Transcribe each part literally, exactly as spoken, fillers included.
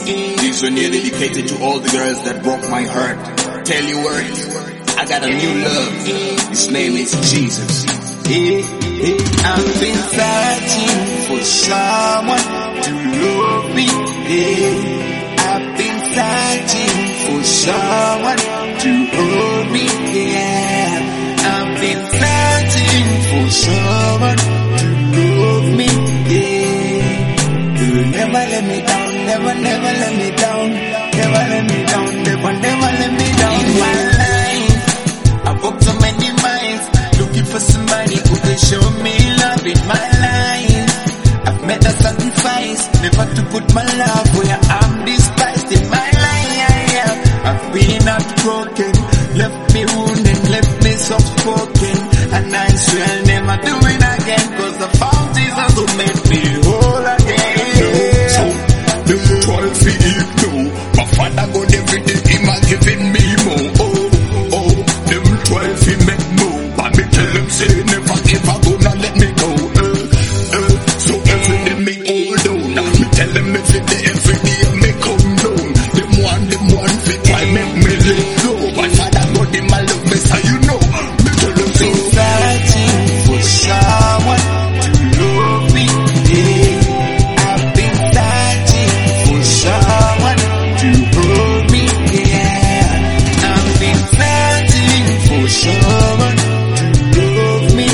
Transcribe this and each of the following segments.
This one here dedicated to all the girls that broke my heart. Tell you what, I got a new love. His name is Jesus. Hey, hey, I've been searching for someone to love me. Hey, I've been searching for someone to hold me. Yeah, I've been searching for someone to love me. Yeah, you'll never let me down, never, never let me down, never let me down, never, never let me down. In my life, I've walked so many miles looking for somebody who can show me love in my life. I've made a sacrifice, never to put my love where I'm despised in my life. I've been heartbroken, left me wounded, left me soft-spoken, and I swear I'll never do it again, cause I found Jesus who made me whole again. So, them twelve feet too, my father God every day, him a giving me more. Oh, oh, them twelve feet make more, but me tell them say never ever gonna let me go. Uh, uh, so every day me hold down, now me tell them every day, every day me come down. Them one, them one fit try make me let go. My father God him a love me, so you know. Me tell them so. Searching for someone to love me. Yeah, I've been searching for someone to hold me. Yeah, I've been searching for someone to love me.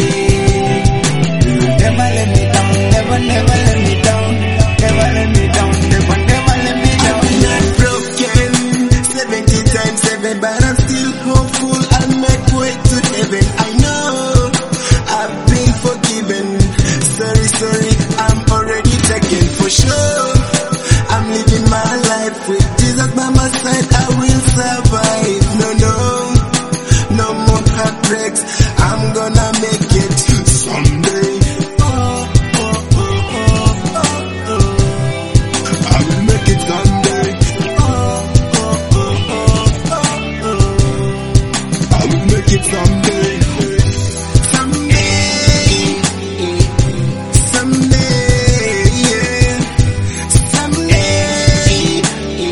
Yeah, you'll never let me down, never, never let me down, never let me down, never, never let me down. I've been broken seventy times seven, but I'm still hopeful. I'll make way to heaven. I know I've been forgiven. Sorry, sorry, I'm already taken for sure. I'm living my life with Jesus by my side. I will survive. No, no, no more heartbreaks. I'm gonna make it someday. Oh, oh, oh, oh, oh, oh. I will make it someday. Oh, oh, oh, oh, oh, oh. I will make it someday. Someday, someday, yeah. Someday,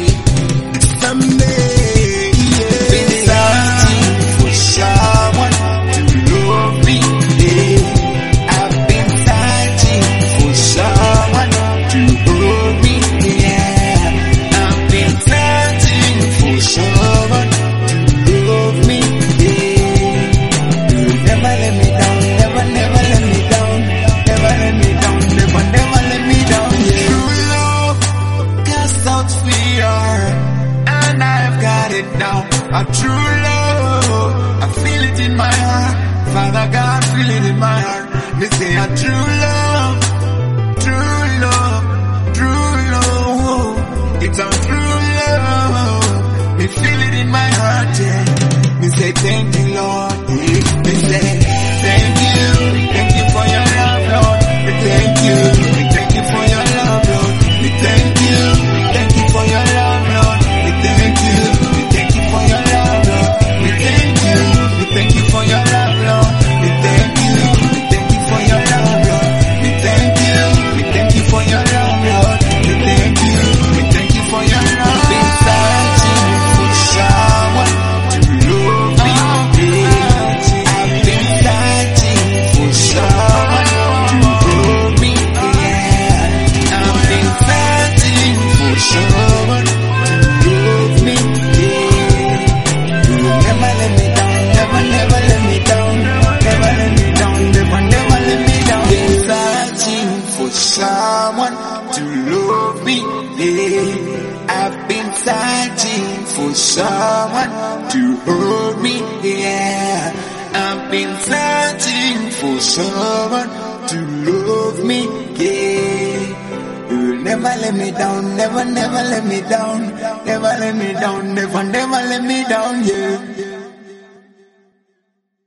someday, yeah. Been searching for someone to love me. Yeah, I've been searching for someone to hold me. Yeah, I've been searching for someone to love me. Yeah, you'll never let me down, never, never let me down, never let me down, never, never let me down. True love casts out fear, and I've got it now. A true love, I feel it in my heart. Father God, feel it in my heart. Me say a true love, true love, true love. It's a true love. Me feel it in my heart, yeah. Me say thank you, Lord. Yeah. Me say thank you, thank you for your love, Lord. Me thank you, me thank you for your love, Lord. Me thank you, me thank you for your love, Lord. Me thank you, me thank you for your love, Lord. Me thank you, me thank you for your love, Lord. Me thank you, me thank you for your love, Lord. Me thank you, me thank you for your love, Lord. Me thank you, me thank you for your love. I've been searching for someone to love me. I've been searching for someone to hold me. Yeah, I've been searching for someone to love me. Yeah, you'll never let me down, never, never let me down, never let me down, never, never let me down. Been searching for someone to love me. Yeah, I've been searching for someone to hold me. Yeah, I've been searching for someone to love me. Yeah, you'll never let me down, never, never let me down, never let me down, never, never let me down. Yeah.